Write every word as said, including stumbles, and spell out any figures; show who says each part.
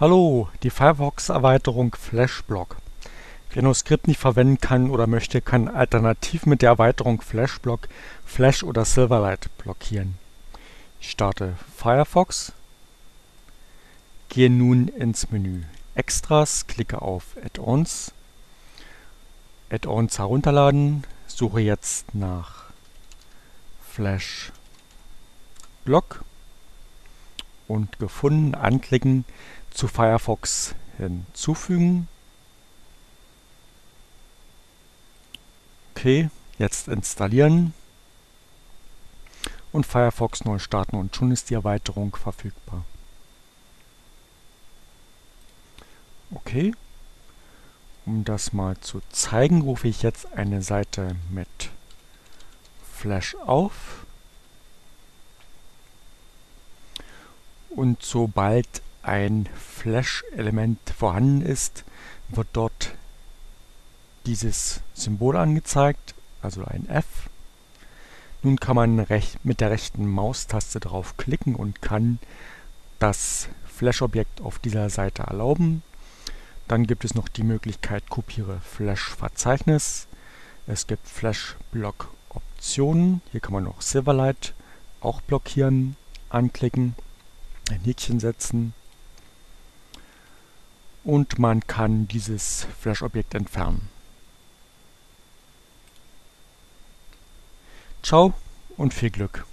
Speaker 1: Hallo, die Firefox-Erweiterung FlashBlock. Wer NoScript nicht verwenden kann oder möchte, kann alternativ mit der Erweiterung FlashBlock Flash oder Silverlight blockieren. Ich starte Firefox, gehe nun ins Menü Extras, klicke auf Add-ons, Add-ons herunterladen, suche jetzt nach FlashBlock und gefunden, anklicken, zu Firefox hinzufügen. Okay, jetzt installieren und Firefox neu starten und schon ist die Erweiterung verfügbar. Okay, um das mal zu zeigen, rufe ich jetzt eine Seite mit Flash auf und sobald ein Flash-Element vorhanden ist, wird dort dieses Symbol angezeigt, also ein F. Nun kann man rech- mit der rechten Maustaste drauf klicken und kann das Flash-Objekt auf dieser Seite erlauben. Dann gibt es noch die Möglichkeit Kopiere Flash-Verzeichnis. Es gibt Flash-Block-Optionen. Hier kann man noch Silverlight auch blockieren, anklicken, ein Häkchen setzen und man kann dieses Flash-Objekt entfernen. Ciao und viel Glück!